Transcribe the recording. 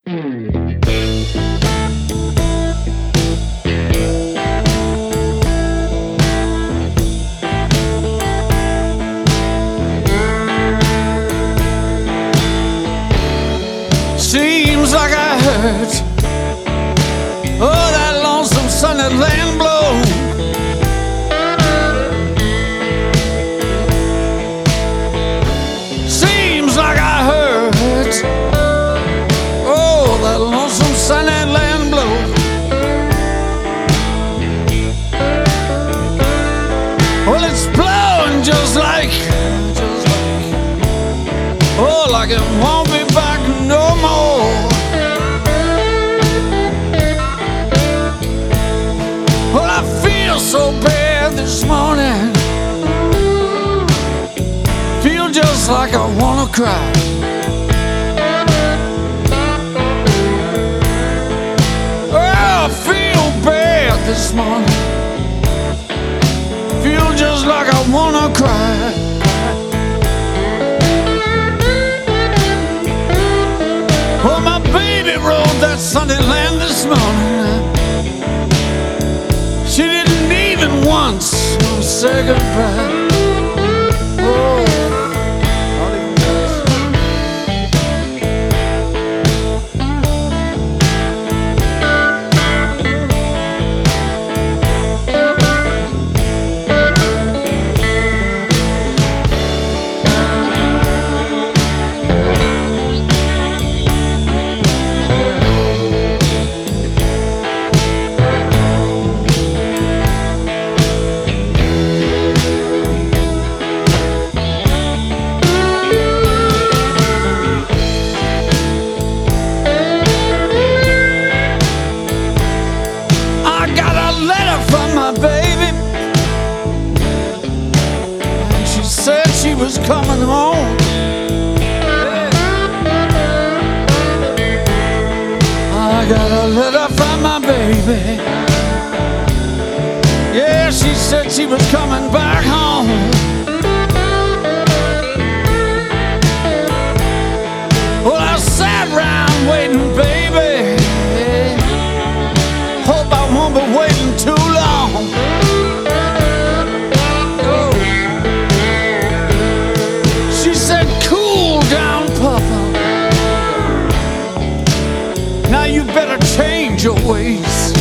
Seems like I heard, oh, that lonesome sunny land blow. Seems like I heard, oh, that lonesome sunny land blow. Well, it's blowing just like, oh, like it won't be back no more. Well, I feel so bad this morning. Feel just like I wanna cry. Oh, I feel bad this morning. Feel just like I wanna cry. Well, my baby rode that Sunday land this morning. She didn't even once say goodbye. Oh, not even baby, and she said she was coming home. I got a letter from my baby. Yeah, she said she was coming back home. Well, I sat around waiting, baby. Hope I won't be waiting too long. Oh. She said, cool down, Papa. Now you better change your ways.